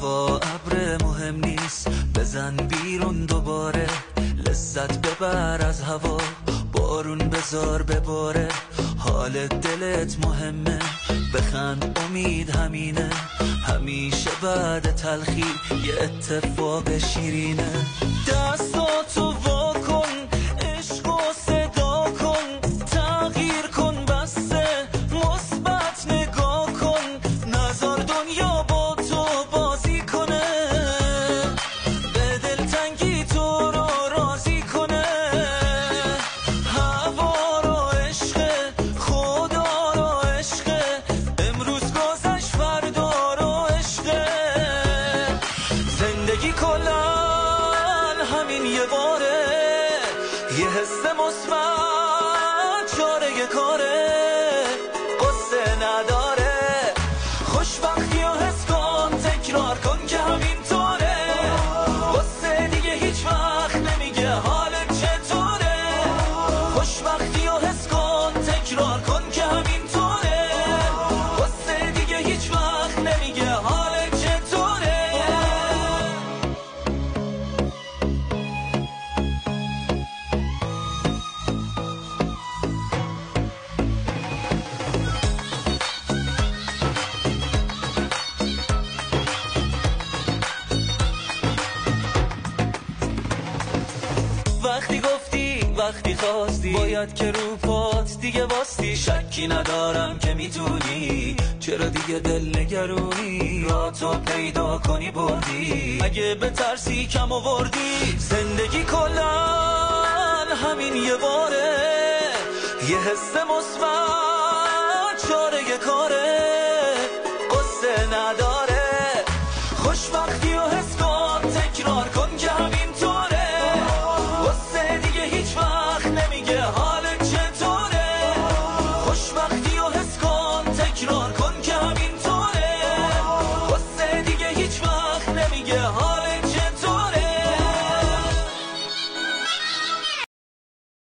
هوا ابر مهم نیست، بزن بیرون دوباره، لذت ببر از هوا، بارون بذار بباره، حال دلت مهمه، بخند امید همینه، همیشه بعد تلخی یه اتفاق شیرینه. دستاتو وا کن، عشق و صدا کن، تغییر کن بسته مثبت نگاه کن، نذار دنیا با تو بازی کنه، به دلتنگی تو رو راضی کنه. هوا رو عشق، خدا رو عشق، امروز گذشت فردا رو عشق. زندگی کلن همین یه باره، یه حس مثبت چاره کاره، قصه نداره، خوشبختی و حس کن، تکرار کن که همینطوره، قصه دیگه هیچ وقت نمیگه حالت چطوره، خوشبختی و حس کن، تکرار کن که همینطوره، قصه دیگه هیچ وقت نمیگه حالت چطوره. وقتی گفتی وقتی خواستی، باید که رو پات دیگه واستی، شکی ندارم که میتونی، چرا دیگه دل نگرونی، را تو پیدا کنی بردی، اگه به ترسی کم آوردی. زندگی کلن همین یه باره، یه حس مثبت چاره کاره، قصه نداره، خوشبختی و حس کن، تکرار کن که همینطوره، قصه دیگه هیچ وقت نمیگه حالت چطوره، خوشبختی و حس کن، تکرار کن که همینطوره، قصه دیگه هیچ وقت نمیگه